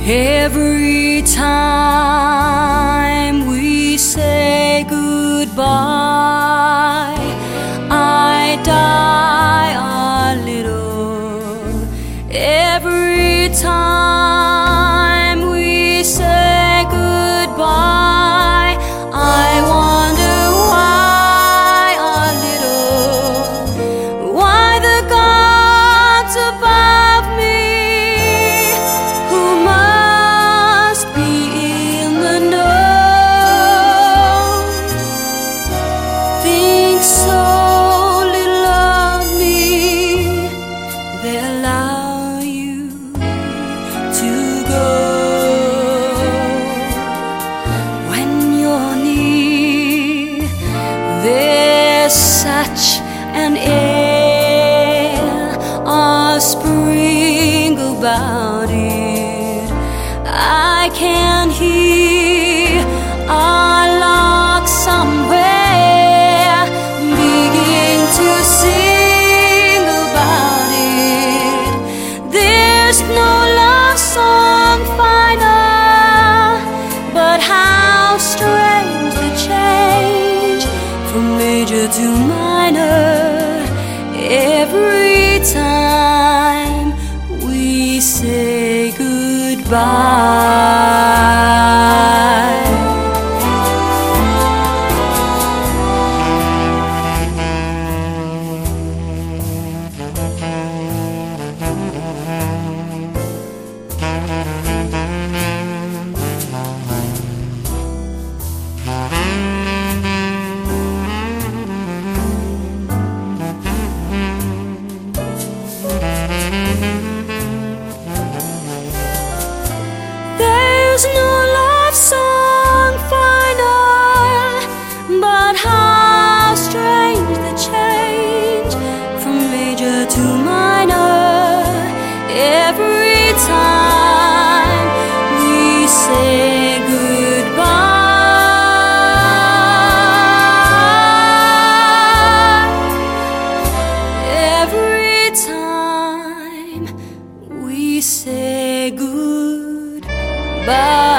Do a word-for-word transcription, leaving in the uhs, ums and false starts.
Every time we say goodbye, I die a little. Every time we say goodbye, I wonder why a little, why the gods above me, who must be in the know, think so little of me. They allow you to go when you're near. There's such an air of spring about it. I can hear a lark somewhere begin to sing about it. There's no love song finer, but how strange the change from major to minor every time we say goodbye. There's no love song finer, but how strange the change from major to minor every time we say goodbye. Every time we say goodbye.